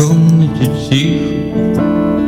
комнате тихо,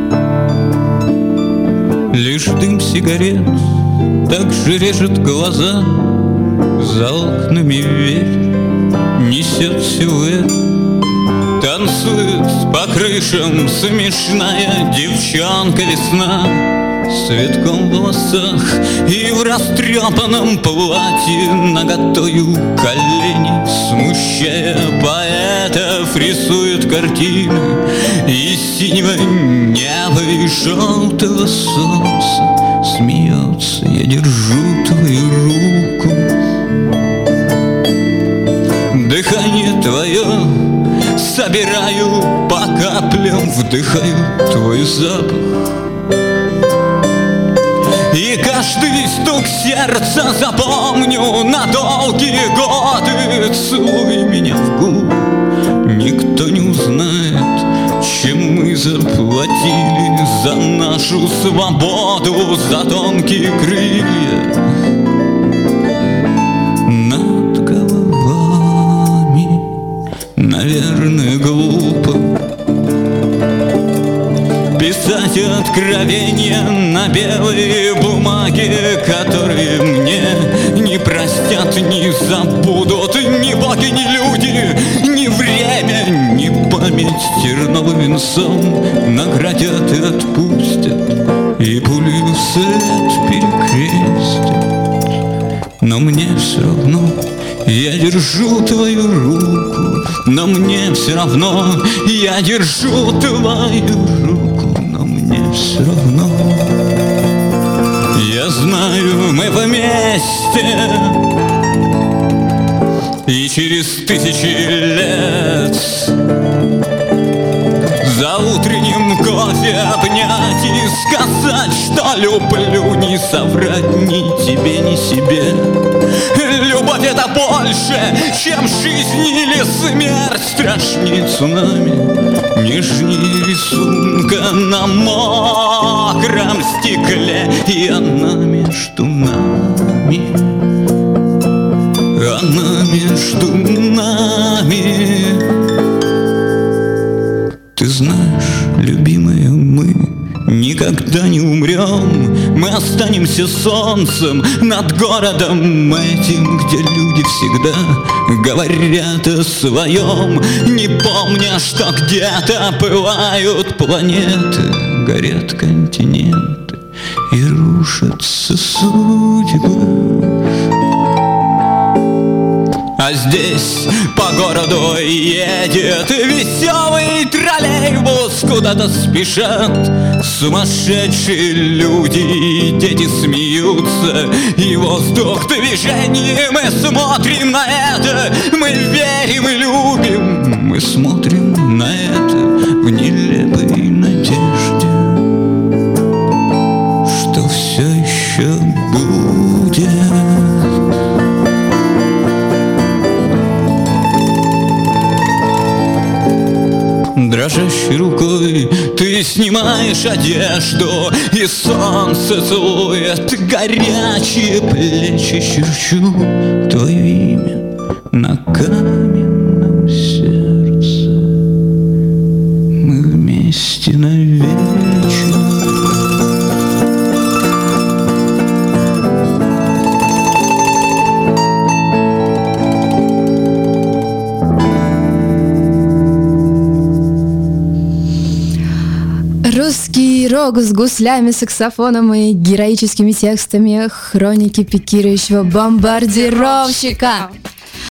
лишь дым сигарет так же режет глаза. За окнами ветер несет силуэт, танцует по крышам смешная девчонка весна. С цветком в волосах и в растрепанном платье, наготою колени, смущая поэтов, рисует картины из синего неба и желтого солнца. Смеется: я держу твою руку. Дыхание твое собираю по каплям, вдыхаю твой запах. И каждый стук сердца запомню на долгие годы. Целуй меня в губы, никто не узнает, чем мы заплатили за нашу свободу, за тонкие крылья над головами. Наверное, глупо писать откровения на белой бумаге, которые мне не простят, не забудут ни боги, ни люди, ни время, ни память. Терновым венцом наградят и отпустят, и пулю след перекрестят. Но мне все равно, я держу твою руку. Но мне все равно, я держу твою руку. Но мне все равно, я знаю, мы вместе. И через 1000 лет за утренним кофе обнять и сказать, что люблю, не соврать ни тебе, ни себе. Любовь — это больше, чем жизнь или смерть, страшнее цунами, нежнее рисунка на мокром стекле. И она между нами, она между нами. Ты знаешь, любимая, мы никогда не умрем. Мы останемся солнцем над городом этим, где люди всегда говорят о своем, не помня, что где-то пылают планеты, горят континенты и рушатся судьбы. А здесь по городу едет веселый троллейбус, куда-то спешат сумасшедшие люди, и дети смеются, и воздух движения. Мы смотрим на это, мы верим и любим, мы смотрим на это в нелепой надежде, что все еще будет. Дрожащей рукой ты снимаешь одежду, и солнце целует горячие плечи. Черчу твое имя на каменном сердце. Мы вместе навечно. Русский рок с гуслями, саксофоном и героическими текстами. Хроники пикирующего бомбардировщика.